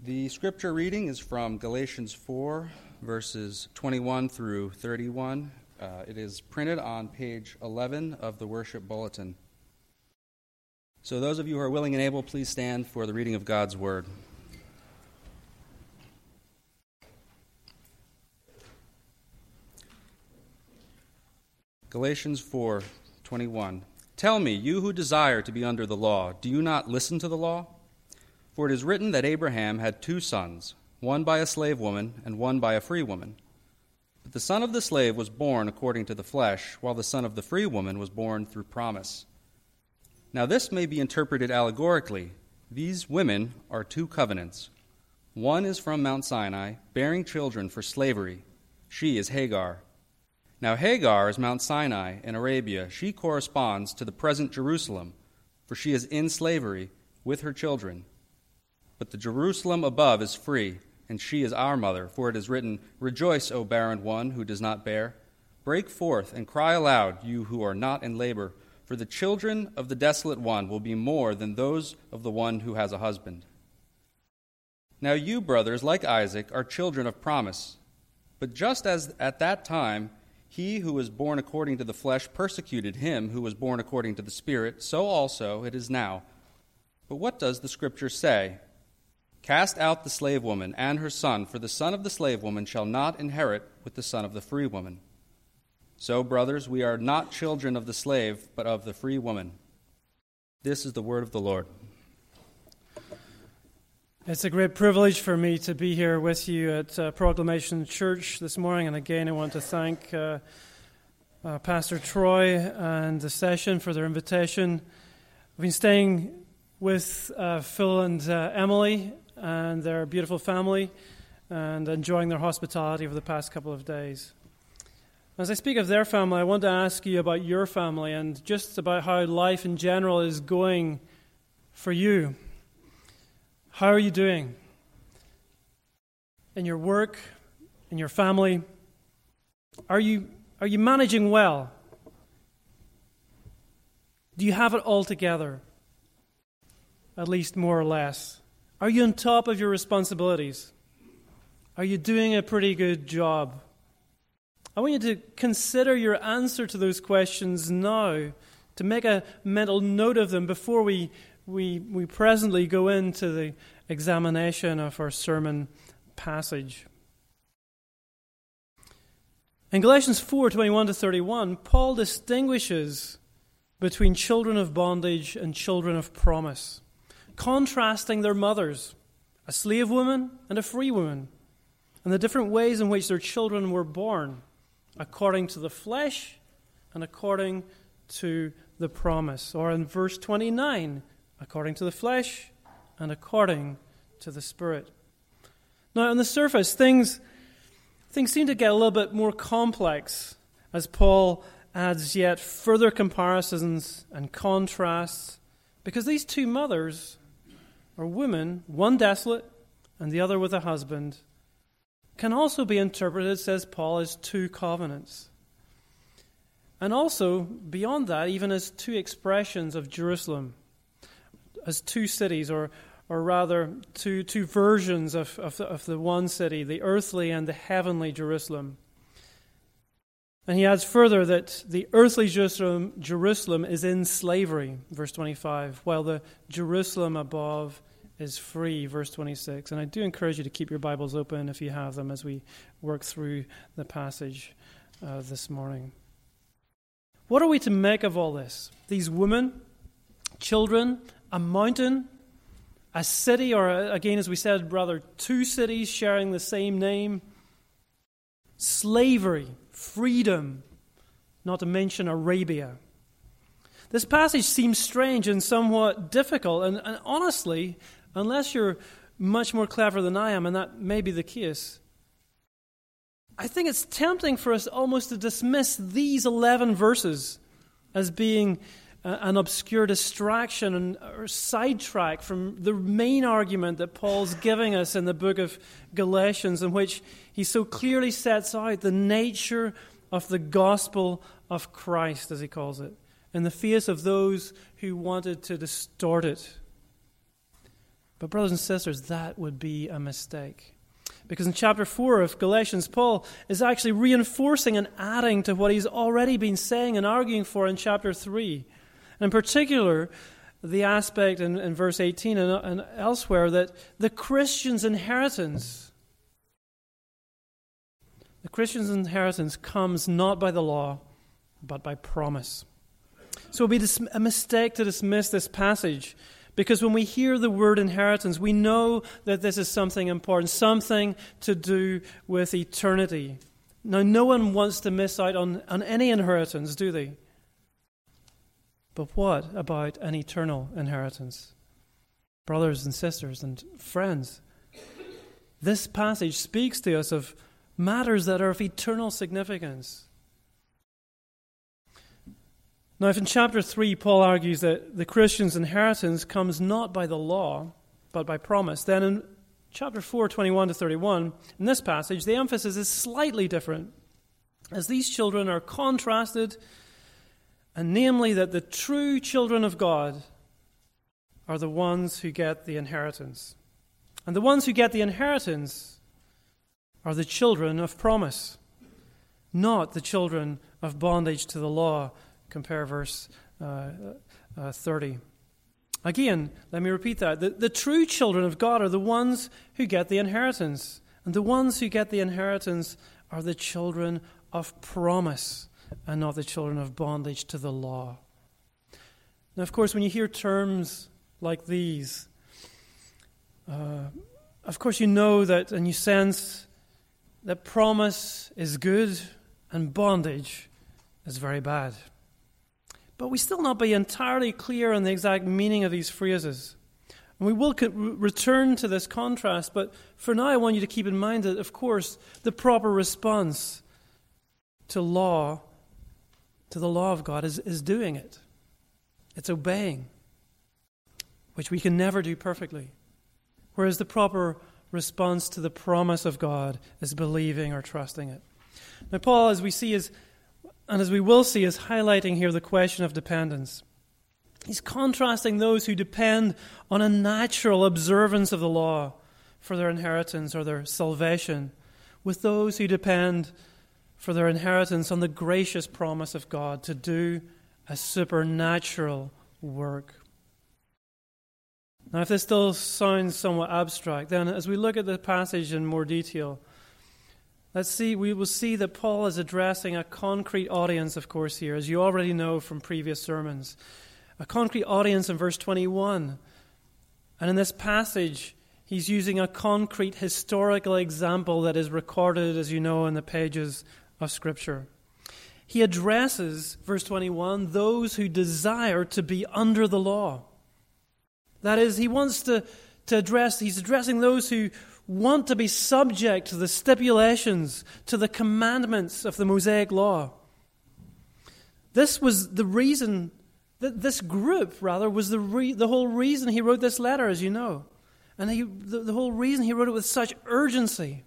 The scripture reading is from Galatians 4, verses 21 through 31. It is printed on page 11 of the worship bulletin. So those of you who are willing and able, please stand for the reading of God's word. Galatians 4:21. Tell me, you who desire to be under the law, do you not listen to the law? For it is written that Abraham had 2 sons, one by a slave woman and one by a free woman. But the son of the slave was born according to the flesh, while the son of the free woman was born through promise. Now this may be interpreted allegorically. These women are 2 covenants. One is from Mount Sinai, bearing children for slavery. She is Hagar. Now Hagar is Mount Sinai in Arabia. She corresponds to the present Jerusalem, for she is in slavery with her children. But the Jerusalem above is free, and she is our mother, for it is written, Rejoice, O barren one who does not bear. Break forth and cry aloud, you who are not in labor, for the children of the desolate one will be more than those of the one who has a husband. Now you, brothers, like Isaac, are children of promise. But just as at that time he who was born according to the flesh persecuted him who was born according to the Spirit, so also it is now. But what does the Scripture say? Cast out the slave woman and her son, for the son of the slave woman shall not inherit with the son of the free woman. So, brothers, we are not children of the slave, but of the free woman. This is the word of the Lord. It's a great privilege for me to be here with you at Proclamation Church this morning. And again, I want to thank Pastor Troy and the session for their invitation. I've been staying with Phil and Emily and their beautiful family and enjoying their hospitality over the past couple of days. As I speak of their family, I want to ask you about your family and just about how life in general is going for you. How are you doing? In your work, in your family? Are you managing well? Do you have it all together? At least more or less. Are you on top of your responsibilities? Are you doing a pretty good job? I want you to consider your answer to those questions now, to make a mental note of them before we presently go into the examination of our sermon passage. In Galatians 4:21 to 31, Paul distinguishes between children of bondage and children of promise, contrasting their mothers, a slave woman and a free woman, and the different ways in which their children were born, according to the flesh and according to the promise. Or in verse 29, according to the flesh and according to the Spirit. Now, on the surface, things seem to get a little bit more complex as Paul adds yet further comparisons and contrasts, because these 2 mothers or women, one desolate and the other with a husband, can also be interpreted, says Paul, as 2 covenants. And also, beyond that, even as 2 expressions of Jerusalem, as 2 cities, or rather two versions of the one city, the earthly and the heavenly Jerusalem. And he adds further that the earthly Jerusalem is in slavery, verse 25, while the Jerusalem above is free, verse 26. And I do encourage you to keep your Bibles open if you have them as we work through the passage this morning. What are we to make of all this? These women, children, a mountain, a city, or again, as we said, rather 2 cities sharing the same name, slavery, freedom, not to mention Arabia. This passage seems strange and somewhat difficult, and honestly, unless you're much more clever than I am, and that may be the case, I think it's tempting for us almost to dismiss these 11 verses as being an obscure distraction or sidetrack from the main argument that Paul's giving us in the book of Galatians, in which he so clearly sets out the nature of the gospel of Christ, as he calls it, in the face of those who wanted to distort it. But brothers and sisters, that would be a mistake. Because in chapter 4 of Galatians, Paul is actually reinforcing and adding to what he's already been saying and arguing for in chapter 3. And in particular, the aspect in verse 18 and elsewhere that the Christian's inheritance comes not by the law, but by promise. So it would be a mistake to dismiss this passage, because when we hear the word inheritance, we know that this is something important, something to do with eternity. Now, no one wants to miss out on any inheritance, do they? But what about an eternal inheritance? Brothers and sisters and friends, this passage speaks to us of matters that are of eternal significance. Now, if in chapter 3 Paul argues that the Christian's inheritance comes not by the law, but by promise, then in chapter 4, 21 to 31, in this passage, the emphasis is slightly different, as these children are contrasted, and namely that the true children of God are the ones who get the inheritance. And the ones who get the inheritance are the children of promise, not the children of bondage to the law. Compare verse 30. Again, let me repeat that. The true children of God are the ones who get the inheritance. And the ones who get the inheritance are the children of promise and not the children of bondage to the law. Now, of course, when you hear terms like these, of course you know that and you sense that promise is good and bondage is very bad. But we still not be entirely clear on the exact meaning of these phrases. And we will return to this contrast, but for now I want you to keep in mind that, of course, the proper response to the law of God is doing it. It's obeying, which we can never do perfectly. Whereas the proper response to the promise of God is believing or trusting it. Now, Paul, as we see, and as we will see, is highlighting here the question of dependence. He's contrasting those who depend on a natural observance of the law for their inheritance or their salvation with those who depend for their inheritance on the gracious promise of God to do a supernatural work. Now, if this still sounds somewhat abstract, then as we look at the passage in more detail, we will see that Paul is addressing a concrete audience, of course, here, as you already know from previous sermons. A concrete audience in verse 21. And in this passage, he's using a concrete historical example that is recorded, as you know, in the pages of Scripture. He addresses, verse 21, those who desire to be under the law. That is, he's addressing those who want to be subject to the stipulations, to the commandments of the Mosaic law. This was the reason, this group, rather, was the whole reason he wrote this letter, as you know. And the whole reason he wrote it with such urgency.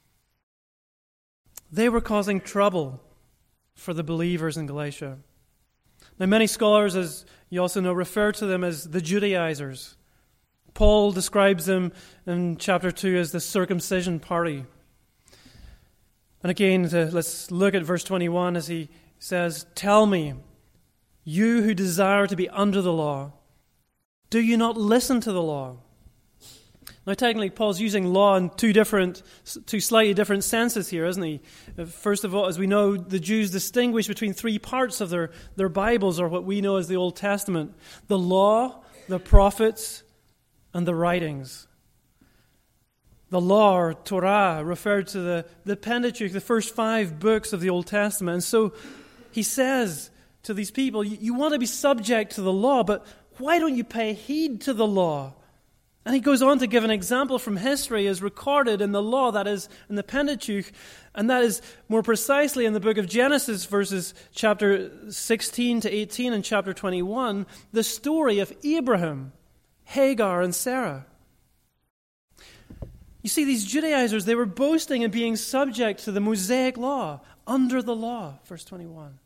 They were causing trouble for the believers in Galatia. Now, many scholars, as you also know, refer to them as the Judaizers. Paul describes them in chapter 2 as the circumcision party. And again, let's look at verse 21 as he says, "Tell me, you who desire to be under the law, do you not listen to the law?" Now, technically, Paul's using law in two slightly different senses here, isn't he? First of all, as we know, the Jews distinguish between three parts of their Bibles, or what we know as the Old Testament: the law, the prophets, and the writings. The law, or Torah, referred to the Pentateuch, the first 5 books of the Old Testament. And so he says to these people, you want to be subject to the law, but why don't you pay heed to the law? And he goes on to give an example from history as recorded in the law, that is, in the Pentateuch, and that is more precisely in the book of Genesis, verses chapter 16 to 18 and chapter 21, the story of Abraham, Hagar, and Sarah. You see, these Judaizers, they were boasting in being subject to the Mosaic law, under the law, verse 21.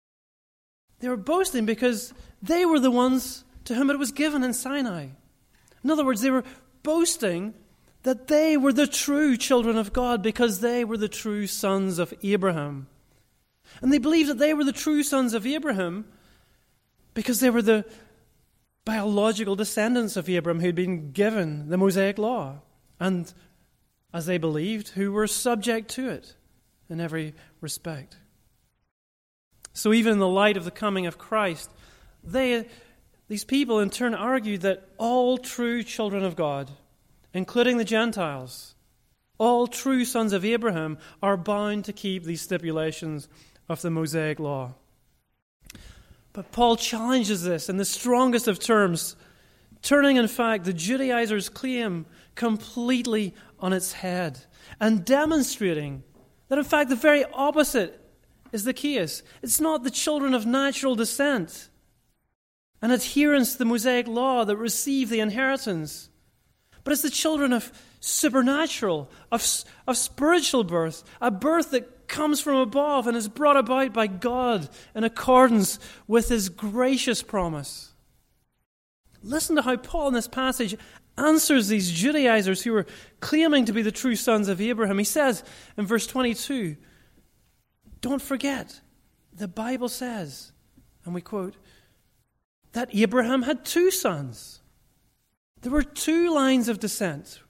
They were boasting because they were the ones to whom it was given in Sinai. In other words, they were boasting that they were the true children of God because they were the true sons of Abraham. And they believed that they were the true sons of Abraham because they were the biological descendants of Abraham who'd been given the Mosaic Law. And, as they believed, who were subject to it in every respect. So even in the light of the coming of Christ, these people in turn argued that all true children of God, including the Gentiles, all true sons of Abraham, are bound to keep these stipulations of the Mosaic Law. But Paul challenges this in the strongest of terms, turning, in fact, the Judaizers' claim completely on its head and demonstrating that, in fact, the very opposite is the case. It's not the children of natural descent and adherence to the Mosaic Law that receive the inheritance, but it's the children of supernatural, of spiritual birth, a birth that comes from above and is brought about by God in accordance with His gracious promise. Listen to how Paul in this passage answers these Judaizers who were claiming to be the true sons of Abraham. He says in verse 22, don't forget, the Bible says, and we quote, that Abraham had two sons. There were two lines of descent.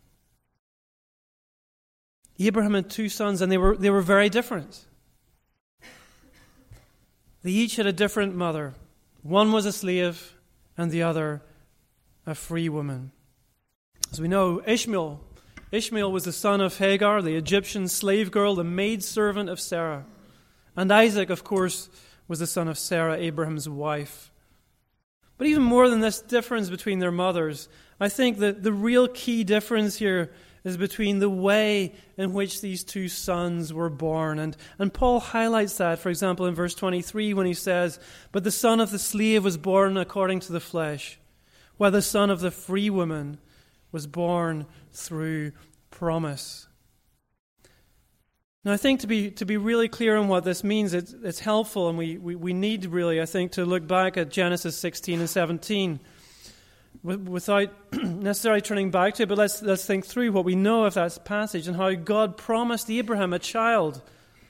Abraham had two sons, and they were very different. They each had a different mother. One was a slave, and the other a free woman. As we know, Ishmael was the son of Hagar, the Egyptian slave girl, the maidservant of Sarah. And Isaac, of course, was the son of Sarah, Abraham's wife. But even more than this difference between their mothers, I think that the real key difference here is between the way in which these two sons were born. And Paul highlights that, for example, in verse 23 when he says, but the son of the slave was born according to the flesh, while the son of the free woman was born through promise. Now, I think to be really clear on what this means, it's helpful, and we need really, I think, to look back at Genesis 16 and 17 without necessarily turning back to it, but let's think through what we know of that passage and how God promised Abraham a child.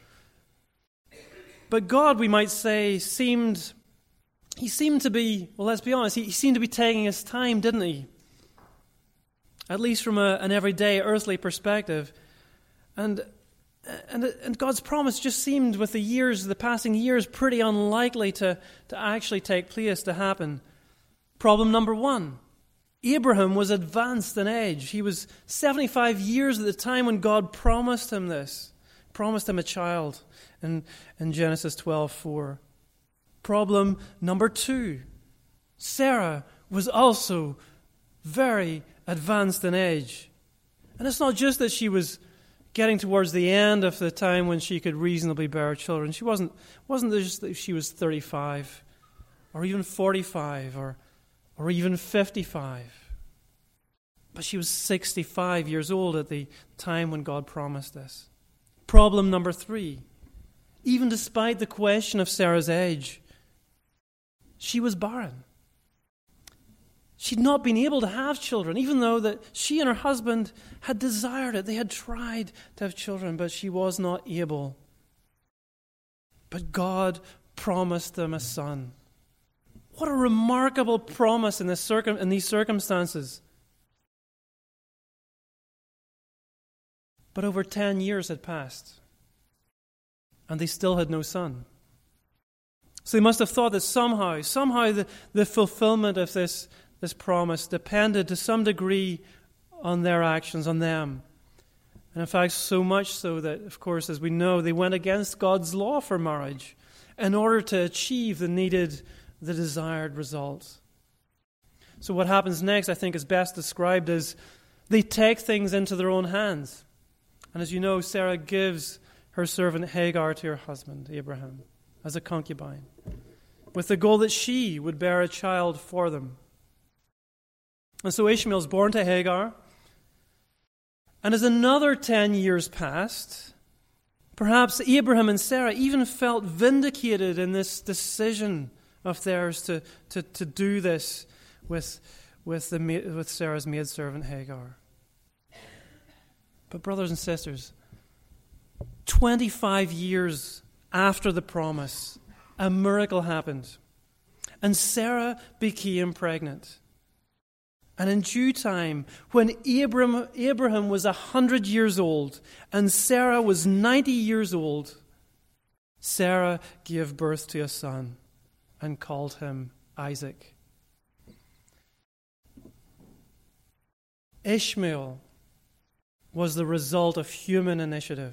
But God, we might say, seemed to be, well, let's be honest, he seemed to be taking his time, didn't he? At least from an everyday earthly perspective. And God's promise just seemed, with the passing years, pretty unlikely to actually take place, to happen. Problem number one, Abraham was advanced in age. He was 75 years at the time when God promised him this, promised him a child in Genesis 12:4. Problem number two, Sarah was also very advanced in age. And it's not just that she was getting towards the end of the time when she could reasonably bear children. She wasn't just that she was 35 or even 45 or even 55. But she was 65 years old at the time when God promised this. Problem number three, even despite the question of Sarah's age, she was barren. She'd not been able to have children, even though that she and her husband had desired it. They had tried to have children, but she was not able. But God promised them a son. What a remarkable promise in these circumstances. But over 10 years had passed, and they still had no son. So they must have thought that somehow the fulfillment of this promise depended to some degree on their actions, on them. And in fact, so much so that, of course, as we know, they went against God's law for marriage in order to achieve the desired result. So what happens next, I think, is best described as they take things into their own hands. And as you know, Sarah gives her servant Hagar to her husband, Abraham, as a concubine, with the goal that she would bear a child for them. And so Ishmael is born to Hagar. And as another 10 years passed, perhaps Abraham and Sarah even felt vindicated in this decision of theirs to do this with with Sarah's maidservant Hagar. But brothers and sisters, 25 years after the promise, a miracle happened. And Sarah became pregnant. And in due time, when Abraham was 100 years old and Sarah was 90 years old, Sarah gave birth to a son and called him Isaac. Ishmael was the result of human initiative.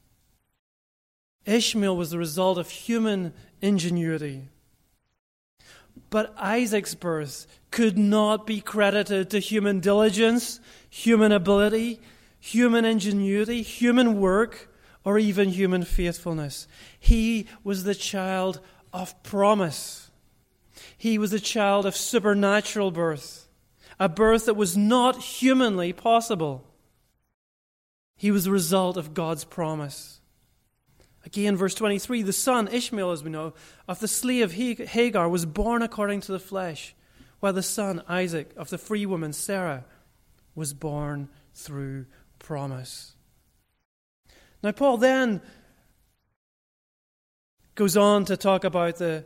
Ishmael was the result of human ingenuity. But Isaac's birth could not be credited to human diligence, human ability, human ingenuity, human work, or even human faithfulness. He was the child of promise. He was a child of supernatural birth, a birth that was not humanly possible. He was the result of God's promise. Again, verse 23, the son, Ishmael, as we know, of the slave Hagar was born according to the flesh, while the son, Isaac, of the free woman Sarah, was born through promise. Now, Paul then goes on to talk about the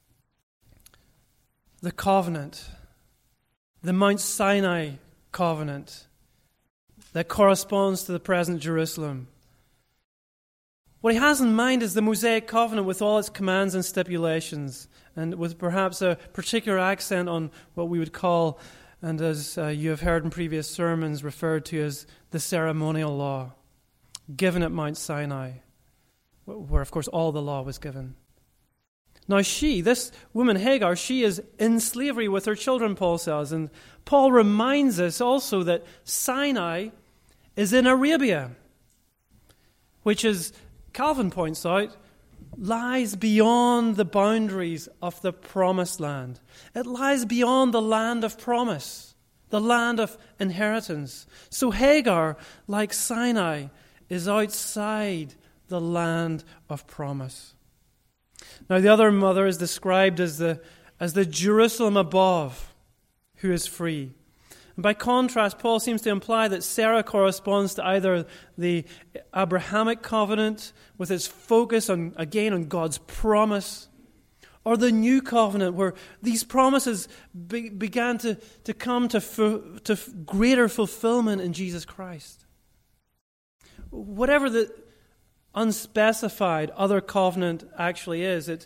covenant, the Mount Sinai covenant that corresponds to the present Jerusalem. What he has in mind is the Mosaic covenant with all its commands and stipulations, and with perhaps a particular accent on what we would call, and as you have heard in previous sermons, referred to as the ceremonial law, given at Mount Sinai, where of course all the law was given. Now this woman Hagar, she is in slavery with her children, Paul says, and Paul reminds us also that Sinai is in Arabia, which is, Calvin points out, lies beyond the boundaries of the promised land. It lies beyond the land of promise, the land of inheritance. So Hagar, like Sinai, is outside the land of promise. Now the other mother is described as the Jerusalem above, who is free. And by contrast, Paul seems to imply that Sarah corresponds to either the Abrahamic covenant with its focus on God's promise, or the new covenant where these promises began to come to greater fulfillment in Jesus Christ. Whatever the unspecified other covenant actually is, it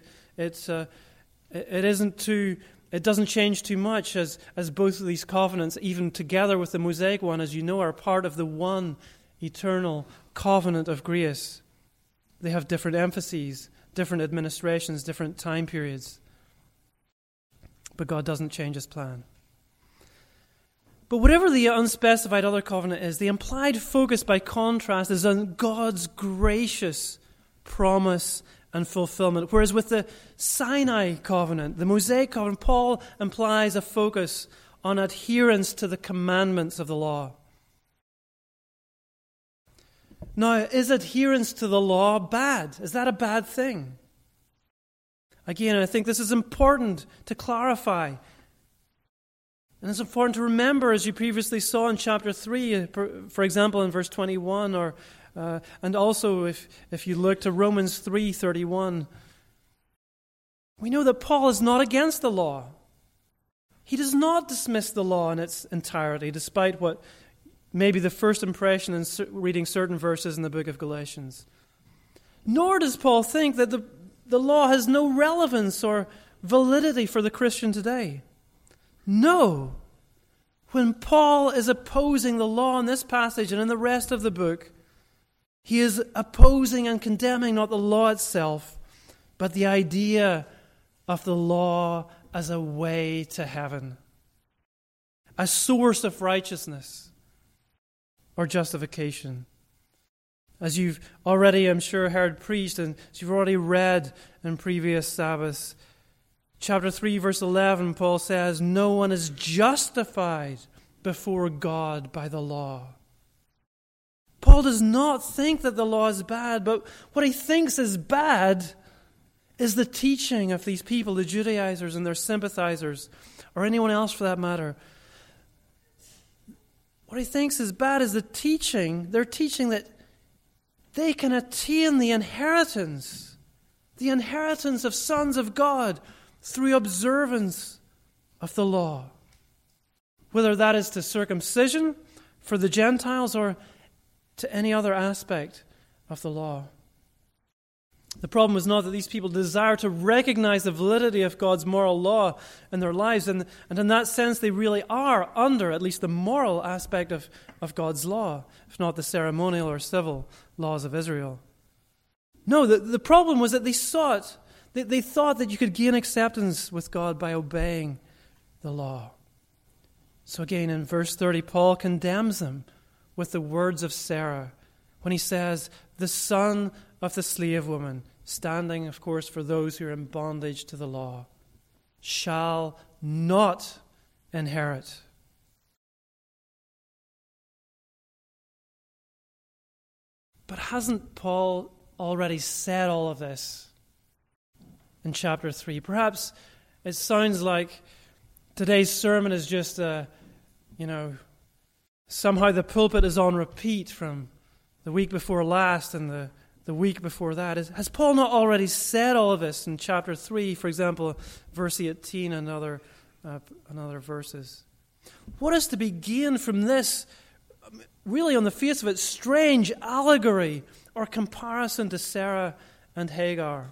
doesn't change too much as both of these covenants, even together with the Mosaic one, as you know, are part of the one eternal covenant of grace. They have different emphases, different administrations, different time periods. But God doesn't change His plan. But whatever the unspecified other covenant is, the implied focus by contrast is on God's gracious promise and fulfillment. Whereas with the Sinai covenant, the Mosaic covenant, Paul implies a focus on adherence to the commandments of the law. Now, is adherence to the law bad? Is that a bad thing? Again, I think this is important to clarify. And it's important to remember, as you previously saw in chapter 3, for example, in verse 21, and also if you look to Romans 3:31, we know that Paul is not against the law. He does not dismiss the law in its entirety, despite what may be the first impression in reading certain verses in the book of Galatians. Nor does Paul think that the law has no relevance or validity for the Christian today. No. When Paul is opposing the law in this passage and in the rest of the book, he is opposing and condemning not the law itself, but the idea of the law as a way to heaven, a source of righteousness or justification. As you've already, I'm sure, heard preached and as you've already read in previous Sabbaths, chapter 3, verse 11, Paul says, "No one is justified before God by the law." Paul does not think that the law is bad, but what he thinks is bad is the teaching of these people, the Judaizers and their sympathizers, or anyone else for that matter, What he thinks is bad is they're teaching that they can attain the inheritance of sons of God through observance of the law. Whether that is to circumcision for the Gentiles or to any other aspect of the law. The problem is not that these people desire to recognize the validity of God's moral law in their lives, and in that sense they really are under at least the moral aspect of God's law, if not the ceremonial or civil laws of Israel. No, the problem was that they thought that you could gain acceptance with God by obeying the law. So again, in verse 30, Paul condemns them with the words of Sarah when he says, the son of the slave woman, standing, of course, for those who are in bondage to the law, shall not inherit. But hasn't Paul already said all of this in chapter 3? Perhaps it sounds like today's sermon is just somehow the pulpit is on repeat from the week before last and the week before that. Has Paul not already said all of this in chapter 3, for example, verse 18 and other verses? What is to be gained from this, really on the face of it, strange allegory or comparison to Sarah and Hagar?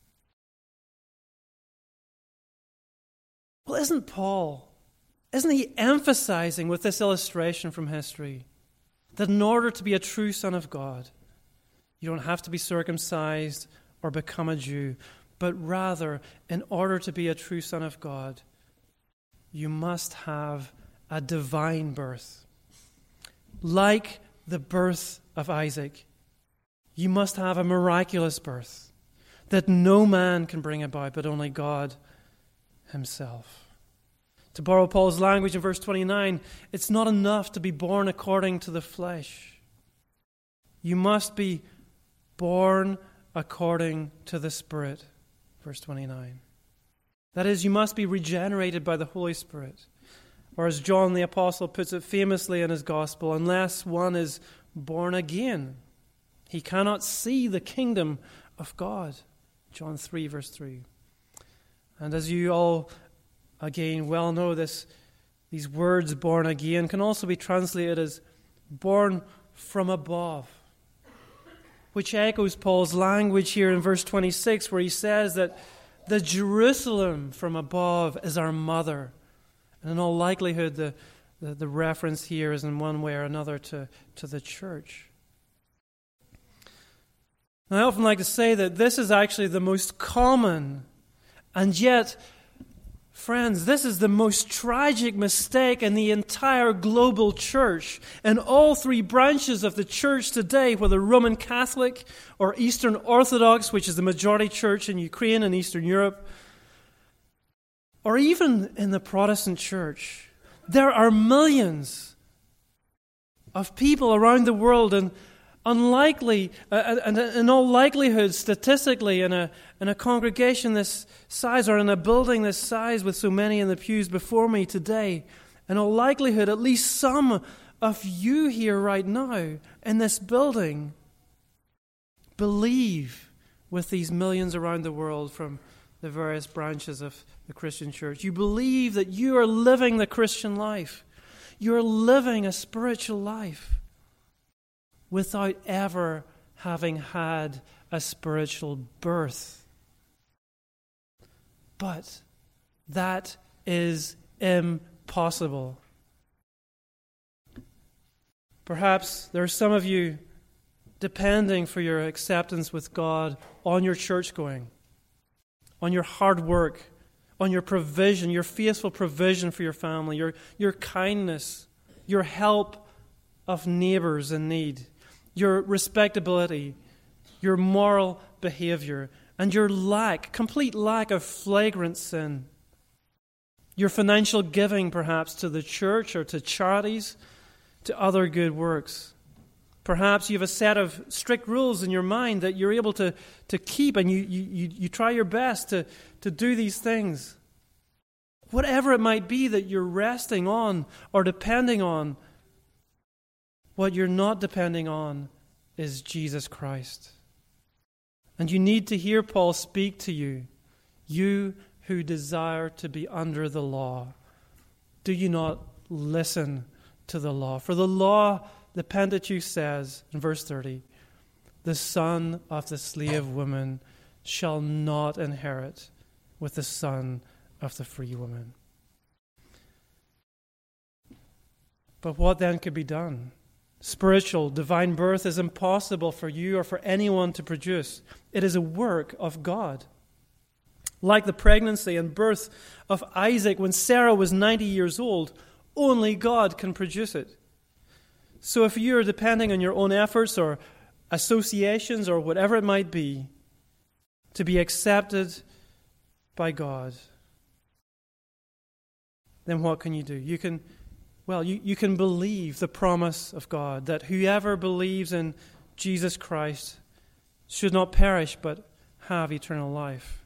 Well, isn't he emphasizing with this illustration from history that in order to be a true son of God, you don't have to be circumcised or become a Jew, but rather, in order to be a true son of God, you must have a divine birth. Like the birth of Isaac, you must have a miraculous birth that no man can bring about, but only God himself. To borrow Paul's language in verse 29, it's not enough to be born according to the flesh. You must be born according to the Spirit. Verse 29. That is, you must be regenerated by the Holy Spirit. Or as John the Apostle puts it famously in his Gospel, unless one is born again, he cannot see the kingdom of God. John 3, verse 3. And as you all again well know, these words, born again, can also be translated as born from above, which echoes Paul's language here in verse 26, where he says that the Jerusalem from above is our mother. And in all likelihood, the reference here is in one way or another to the church. Now, I often like to say that this is actually the most common, and yet, friends, this is the most tragic mistake in the entire global church. In all three branches of the church today, whether Roman Catholic or Eastern Orthodox, which is the majority church in Ukraine and Eastern Europe, or even in the Protestant church, there are millions of people around the world, and unlikely, and in all likelihood, statistically, in a congregation this size, or in a building this size with so many in the pews before me today, in all likelihood, at least some of you here right now in this building believe with these millions around the world from the various branches of the Christian church. You believe that you are living the Christian life. You are living a spiritual life without ever having had a spiritual birth. But that is impossible. Perhaps there are some of you depending for your acceptance with God on your church going, on your hard work, on your provision, your faithful provision for your family, your kindness, your help of neighbors in need, your respectability, your moral behavior, and your complete lack of flagrant sin. Your financial giving, perhaps, to the church or to charities, to other good works. Perhaps you have a set of strict rules in your mind that you're able to keep, and you try your best to do these things. Whatever it might be that you're resting on or depending on what you're not depending on is Jesus Christ. And you need to hear Paul speak to you, you who desire to be under the law. Do you not listen to the law? For the law, the Pentateuch says in verse 30, the son of the slave woman shall not inherit with the son of the free woman. But what then could be done? Spiritual, divine birth is impossible for you or for anyone to produce. It is a work of God. Like the pregnancy and birth of Isaac when Sarah was 90 years old, only God can produce it. So if you're depending on your own efforts or associations or whatever it might be to be accepted by God, then what can you do? You can believe the promise of God that whoever believes in Jesus Christ should not perish but have eternal life.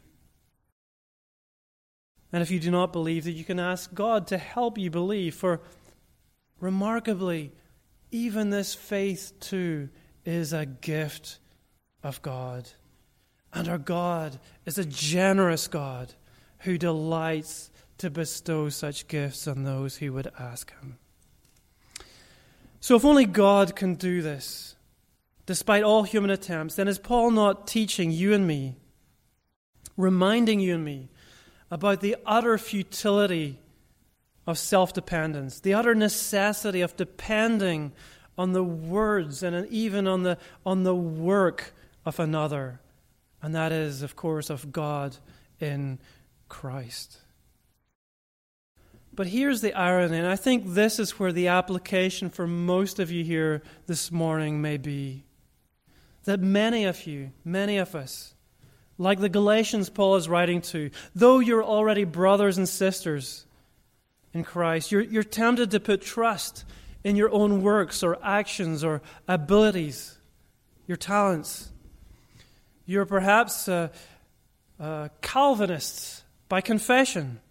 And if you do not believe, that you can ask God to help you believe, for remarkably, even this faith too is a gift of God. And our God is a generous God who delights to bestow such gifts on those who would ask Him. So if only God can do this, despite all human attempts, then is Paul not teaching you and me, reminding you and me about the utter futility of self-dependence, the utter necessity of depending on the words and even on the work of another, and that is, of course, of God in Christ. But here's the irony, and I think this is where the application for most of you here this morning may be, that many of you, many of us, like the Galatians Paul is writing to, though you're already brothers and sisters in Christ, you're tempted to put trust in your own works or actions or abilities, your talents. You're perhaps Calvinists by confession.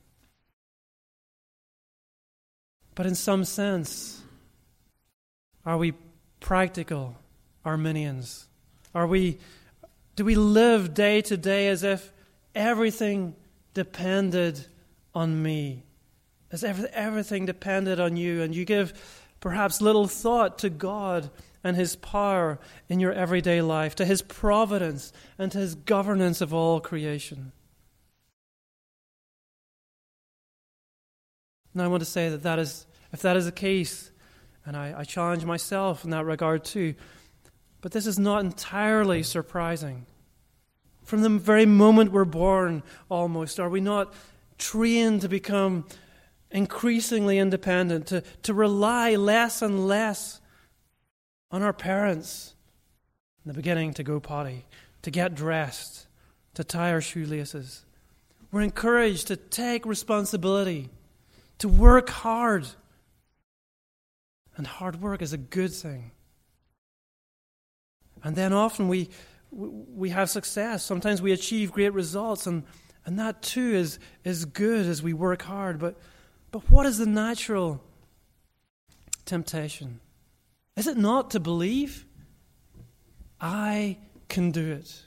But in some sense, are we practical Arminians? Do we live day to day as if everything depended on me? As if everything depended on you, and you give perhaps little thought to God and His power in your everyday life, to His providence and to His governance of all creation. Now I want to say if that is the case, and I challenge myself in that regard too, but this is not entirely surprising. From the very moment we're born, almost, are we not trained to become increasingly independent, to rely less and less on our parents? In the beginning, to go potty, to get dressed, to tie our shoelaces. We're encouraged to take responsibility, to work hard. And hard work is a good thing. And then often we have success. Sometimes we achieve great results, and that too is good as we work hard. But what is the natural temptation? Is it not to believe? I can do it.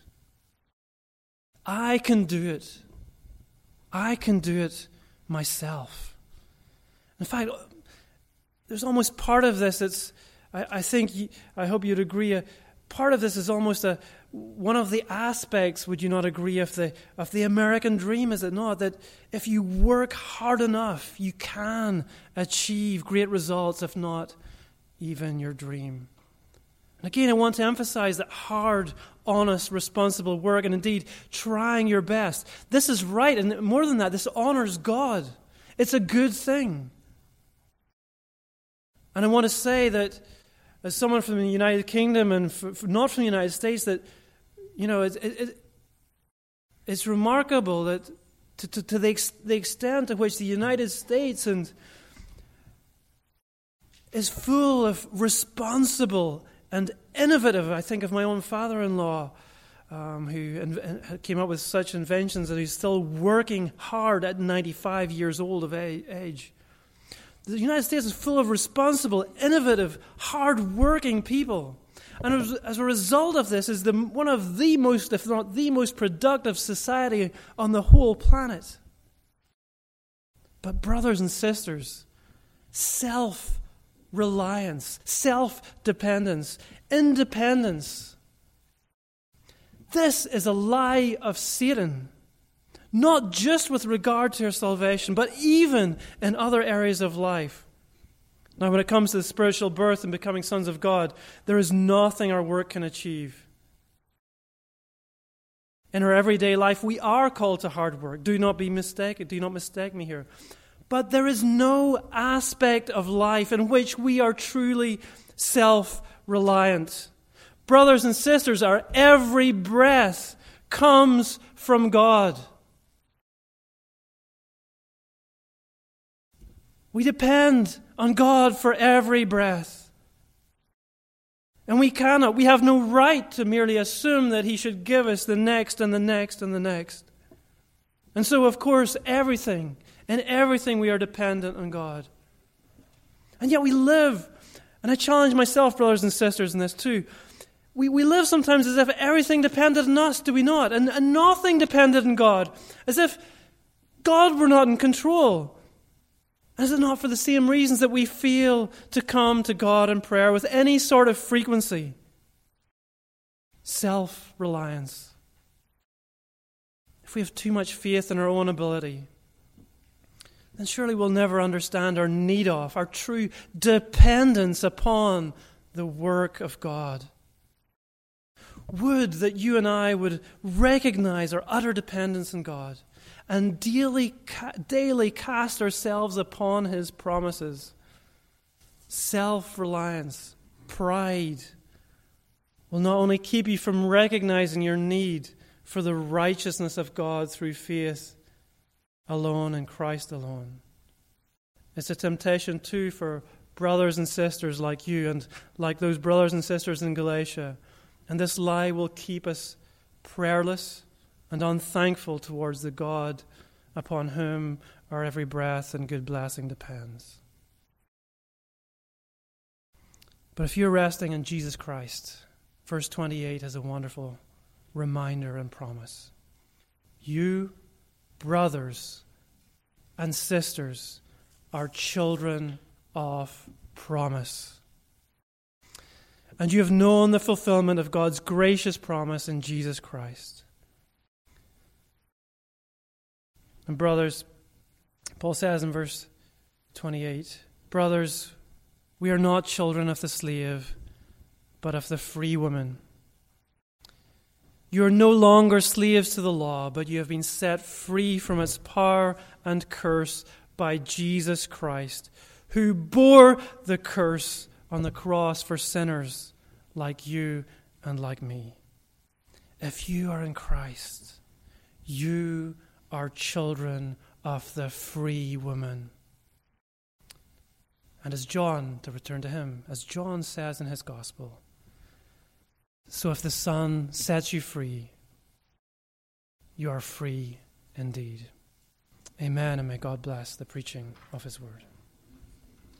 I can do it. I can do it myself. In fact, there's almost part of this I hope you'd agree, part of this is almost one of the aspects, would you not agree, of the American dream, is it not? That if you work hard enough, you can achieve great results, if not even your dream. And again, I want to emphasize that hard, honest, responsible work, and indeed trying your best, this is right, and more than that, this honors God. It's a good thing. And I want to say that, as someone from the United Kingdom and not from the United States, that, you know, it's remarkable that to the extent to which the United States is full of responsible and innovative. I think of my own father-in-law, who came up with such inventions that he's still working hard at 95 years old of age. The United States is full of responsible, innovative, hard-working people. And as a result of this, is one of the most, if not the most productive society on the whole planet. But brothers and sisters, self-reliance, self-dependence, independence, this is a lie of Satan. Not just with regard to our salvation, but even in other areas of life. Now, when it comes to the spiritual birth and becoming sons of God, there is nothing our work can achieve. In our everyday life, we are called to hard work. Do not mistake me here. But there is no aspect of life in which we are truly self-reliant. Brothers and sisters, our every breath comes from God. We depend on God for every breath. And we have no right to merely assume that He should give us the next and the next and the next. And so, of course, in everything we are dependent on God. And yet we live, and I challenge myself, brothers and sisters, in this too. We live sometimes as if everything depended on us, do we not? And nothing depended on God. As if God were not in control. Is it not for the same reasons that we fail to come to God in prayer with any sort of frequency? Self-reliance. If we have too much faith in our own ability, then surely we'll never understand our need of, our true dependence upon the work of God. Would that you and I would recognize our utter dependence on God and daily cast ourselves upon His promises. Self-reliance, pride will not only keep you from recognizing your need for the righteousness of God through faith alone in Christ alone. It's a temptation too for brothers and sisters like you and like those brothers and sisters in Galatia. And this lie will keep us prayerless and unthankful towards the God upon whom our every breath and good blessing depends. But if you're resting in Jesus Christ, verse 28 is a wonderful reminder and promise. You, brothers and sisters, are children of promise. And you have known the fulfillment of God's gracious promise in Jesus Christ. And brothers, Paul says in verse 28, brothers, we are not children of the slave, but of the free woman. You are no longer slaves to the law, but you have been set free from its power and curse by Jesus Christ, who bore the curse on the cross for sinners like you and like me. If you are in Christ, you are children of the free woman. And as John, to return to him, as John says in his gospel, so if the Son sets you free, you are free indeed. Amen, and may God bless the preaching of His word.